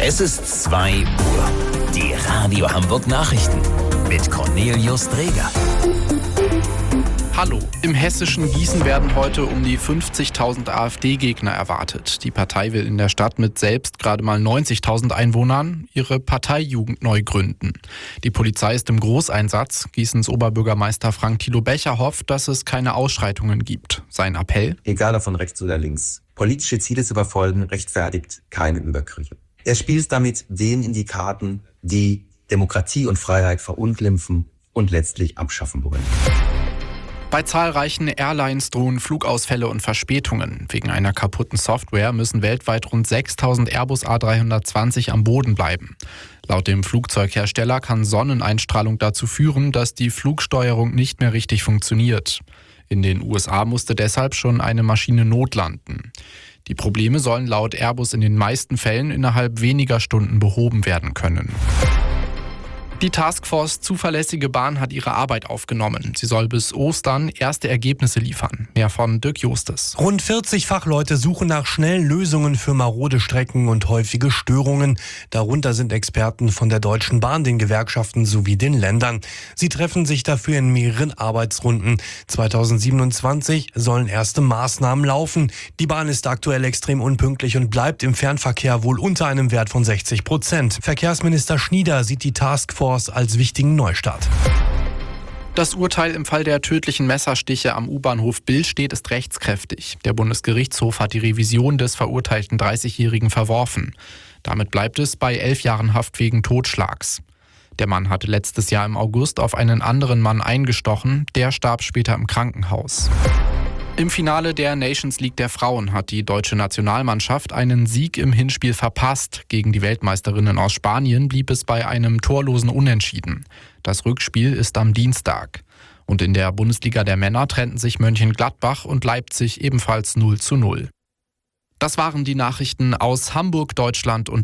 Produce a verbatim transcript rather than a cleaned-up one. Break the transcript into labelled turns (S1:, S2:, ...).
S1: Es ist zwei Uhr. Die Radio Hamburg Nachrichten mit Cornelius Dreger.
S2: Hallo. Im hessischen Gießen werden heute um die fünfzigtausend AfD-Gegner erwartet. Die Partei will in der Stadt mit selbst gerade mal neunzigtausend Einwohnern ihre Parteijugend neu gründen. Die Polizei ist im Großeinsatz. Gießens Oberbürgermeister Frank Thilo Becher hofft, dass es keine Ausschreitungen gibt. Sein Appell:
S3: Egal ob von rechts oder links. Politische Ziele zu verfolgen rechtfertigt keine Übergriffe. Er spielt damit denen in die Karten, die Demokratie und Freiheit verunglimpfen und letztlich abschaffen wollen.
S2: Bei zahlreichen Airlines drohen Flugausfälle und Verspätungen. Wegen einer kaputten Software müssen weltweit rund sechstausend Airbus A dreihundertzwanzig am Boden bleiben. Laut dem Flugzeughersteller kann Sonneneinstrahlung dazu führen, dass die Flugsteuerung nicht mehr richtig funktioniert. In den U S A musste deshalb schon eine Maschine notlanden. Die Probleme sollen laut Airbus in den meisten Fällen innerhalb weniger Stunden behoben werden können. Die Taskforce Zuverlässige Bahn hat ihre Arbeit aufgenommen. Sie soll bis Ostern erste Ergebnisse liefern. Mehr von Dirk Justes.
S4: Rund vierzig Fachleute suchen nach schnellen Lösungen für marode Strecken und häufige Störungen. Darunter sind Experten von der Deutschen Bahn, den Gewerkschaften sowie den Ländern. Sie treffen sich dafür in mehreren Arbeitsrunden. zweitausendsiebenundzwanzig sollen erste Maßnahmen laufen. Die Bahn ist aktuell extrem unpünktlich und bleibt im Fernverkehr wohl unter einem Wert von sechzig Prozent. Verkehrsminister Schnieder sieht die Taskforce als wichtigen Neustart.
S2: Das Urteil im Fall der tödlichen Messerstiche am U-Bahnhof Billstedt ist rechtskräftig. Der Bundesgerichtshof hat die Revision des verurteilten dreißigjährigen verworfen. Damit bleibt es bei elf Jahren Haft wegen Totschlags. Der Mann hatte letztes Jahr im August auf einen anderen Mann eingestochen. Der starb später im Krankenhaus. Im Finale der Nations League der Frauen hat die deutsche Nationalmannschaft einen Sieg im Hinspiel verpasst. Gegen die Weltmeisterinnen aus Spanien blieb es bei einem torlosen Unentschieden. Das Rückspiel ist am Dienstag. Und in der Bundesliga der Männer trennten sich Mönchengladbach und Leipzig ebenfalls null zu null. Das waren die Nachrichten aus Hamburg, Deutschland und